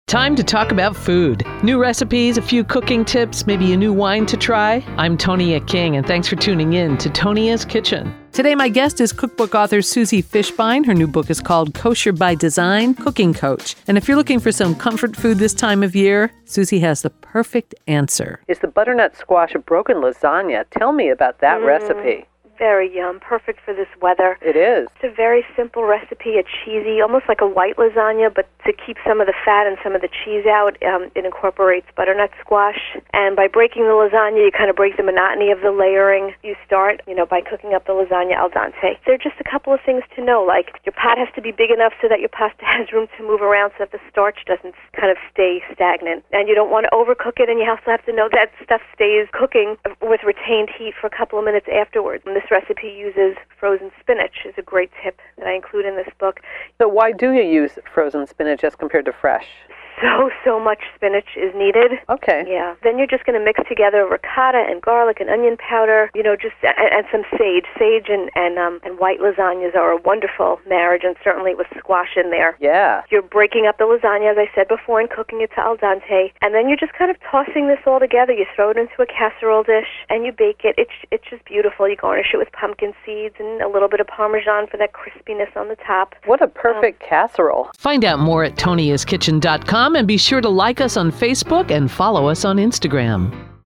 Time to talk about food. New recipes, a few cooking tips, maybe a new wine to try. I'm Tonia King, and thanks for tuning in to Tonia's Kitchen. Today, my guest is cookbook author Susie Fishbein. Her new book is called Kosher by Design, Cooking Coach. And if you're looking for some comfort food this time of year, Susie has the perfect answer. Is the butternut squash a broken lasagna? Tell me about that recipe. Very yum. Perfect for this weather. It is. It's a very simple recipe. It's cheesy, almost like a white lasagna, but to keep some of the fat and some of the cheese out, it incorporates butternut squash. And by breaking the lasagna, you kind of break the monotony of the layering. You start, by cooking up the lasagna al dente. There are just a couple of things to know, like your pot has to be big enough so that your pasta has room to move around so that the starch doesn't kind of stay stagnant. And you don't want to overcook it, and you also have to know that stuff stays cooking with retained heat for a couple of minutes afterwards. And this recipe uses frozen spinach, is a great tip that I include in this book. So why do you use frozen spinach as compared to fresh? So much spinach is needed. Okay. Yeah. Then you're just going to mix together ricotta and garlic and onion powder, and some sage. Sage and white lasagnas are a wonderful marriage, and certainly with squash in there. Yeah. You're breaking up the lasagna, as I said before, and cooking it to al dente, and then you're just kind of tossing this all together. You throw it into a casserole dish, and you bake it. It's just beautiful. You garnish it with pumpkin seeds and a little bit of Parmesan for that crispiness on the top. What a perfect casserole. Find out more at toniaskitchen.com and be sure to like us on Facebook and follow us on Instagram.